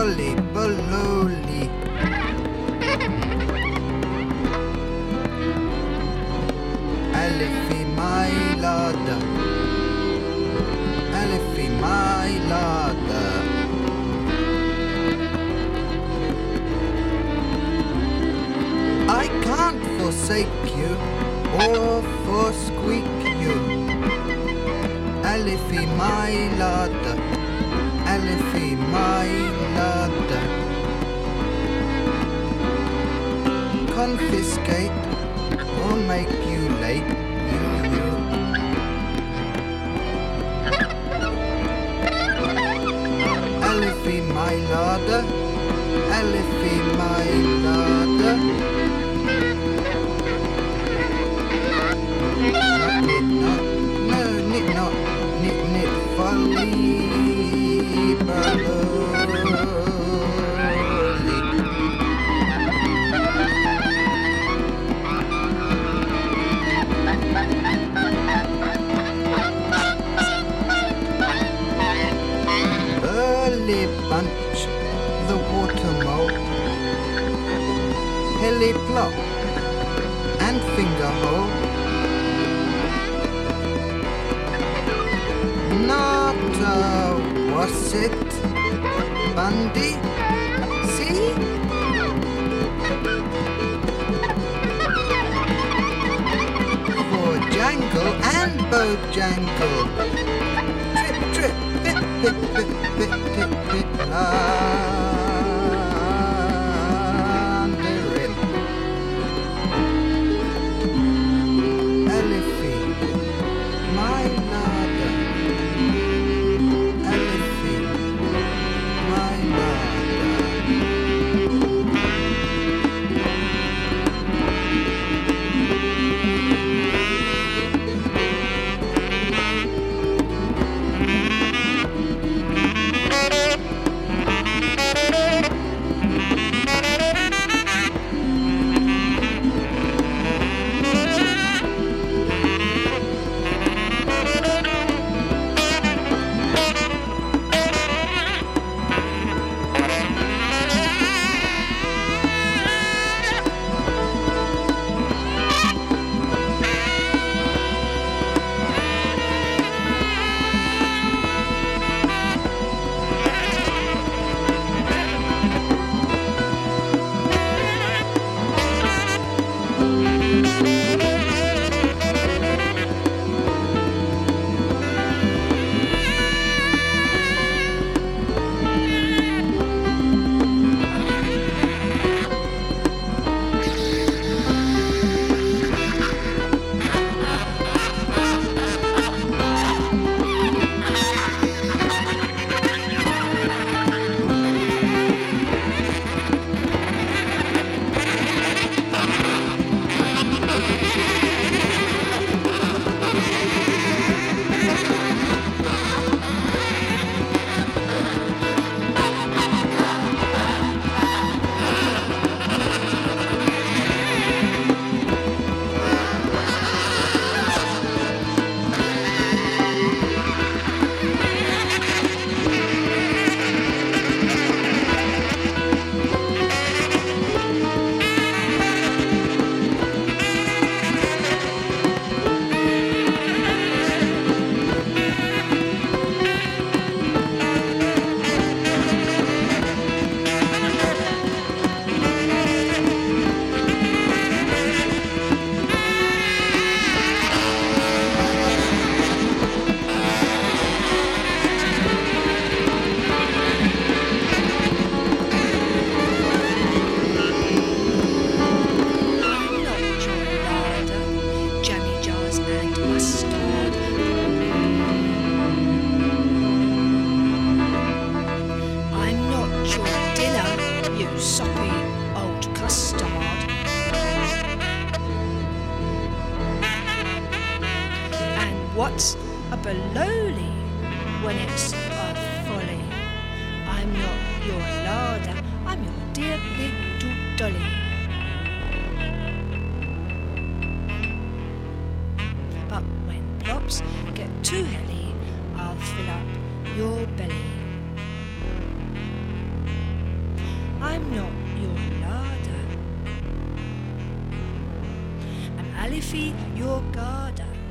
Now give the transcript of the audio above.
bully, baloli. Alifi my lada. Alifi my lada. I can't forsake you or forsqueak you. Alifi my lada. Alifi my lada. Confiscate or make you late. You. Alifi my lada. Alifi my lada. Knit, folly, Early bunch, the water mole, hilly plop, and finger hole. Not was it Bundy? See? For jangle and bojangle. Trip, trip, pip, pip, pip, pip, pip, pip, under it. Alifi, my nada. Alifi, my nada. What's a baloney when it's a folly? I'm not your larder, I'm your dear little dolly. But when plops get too hilly, I'll fill up your belly. Goofy, your garter.